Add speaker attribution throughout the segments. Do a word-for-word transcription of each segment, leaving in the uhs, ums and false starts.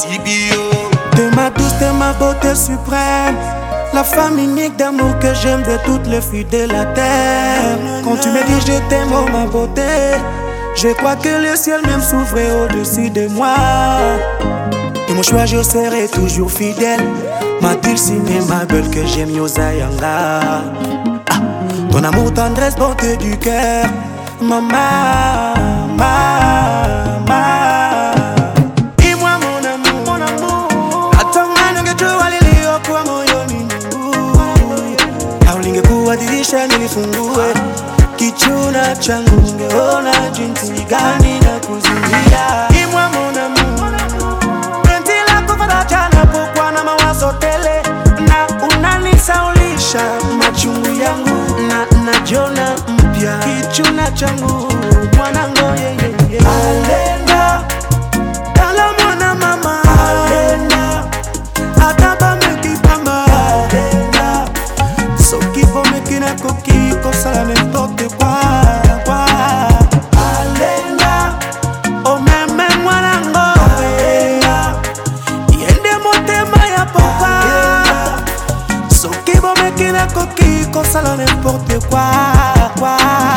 Speaker 1: Sibio.
Speaker 2: T'es ma douce, t'es ma beauté suprême, la femme unique d'amour que j'aime de toutes les filles de la terre. Quand tu me dis je t'aime, oh ma beauté, je crois que le ciel même s'ouvrait au-dessus de moi. Et mon choix je serai toujours fidèle, ma dulcine et ma belle que j'aime Yosayanga. Ah, ton amour, tendresse, bonté du cœur, maman, maman. Dis-moi mon amour, mon amour. Natamani ungejua liliokuwa moyoni mwangu, au lingekuwa dirisha nilifungue kichuna changu, ungeona jinsi gani na kuzuia. Dis-moi mon amour, penzi lako faraja napokuwa na mawazo tele, na unanisaulisha machungu yangu, na najiona mpya kichuna changu, mwanangu yeye yeye. Alenda kala mwana mama, alenda ataba mekipama, alenda soki po mekina koki kosala n'importe quoi quoi. Alenda o meme mwanango, alenda yende motema ya papa, soki po mekina koki kosala n'importe quoi quoi.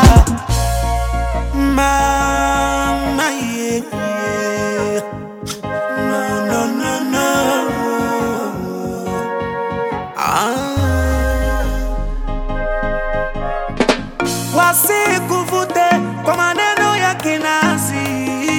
Speaker 2: Mama yeah, yeah. No no no no. Ah. Wasikuvute kwa maneno ya kinasi,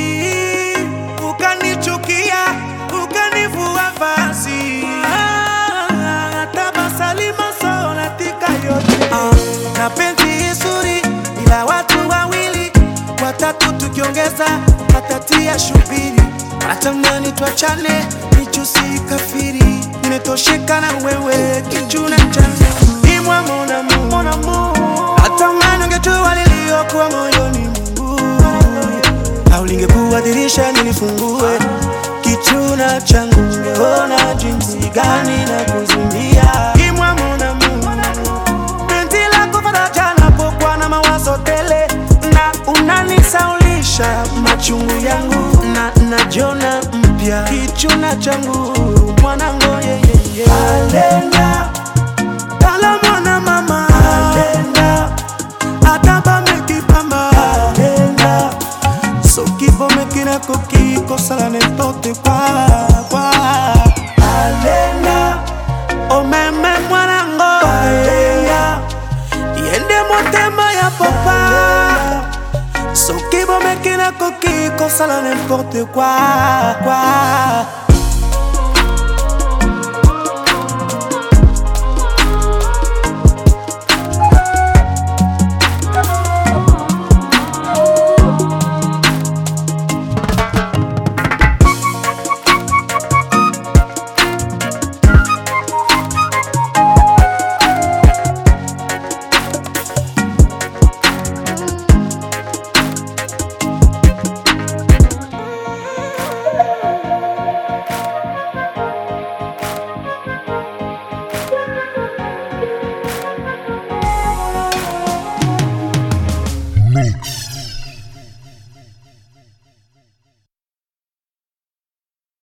Speaker 2: ukanichukia ukanivua vazi, ah, tabasalima sola tika yote. Ah, na penzi isuri ila watu wawili watatu tukiongeza patatia shubiri, natamani tuachane nichusi kafiri, nimetosheka na wewe kichuna changu. Dis-moi mon amour, mon amour. Natamani ungejua liliokuwa moyoni mwangu, au lingekuwa dirisha nilifungue kichuna changu, ungeona jinsi gani na kuzuia. Dis-moi mon amour, penzi lako faraja napokuwa na mawazo tele, na unanisaulisha machungu yangu, na najiona mpya kichuna changu, mwanangu yeye yeye. Alenda kala mwana mama, alenda ataba mekipama, alenda soki po mekina koki kosala n'importe quoi quoi. Alenda o meme mwanango, alenda yende motema ya papa, soki po mekina koki kosala n'importe quoi quoi.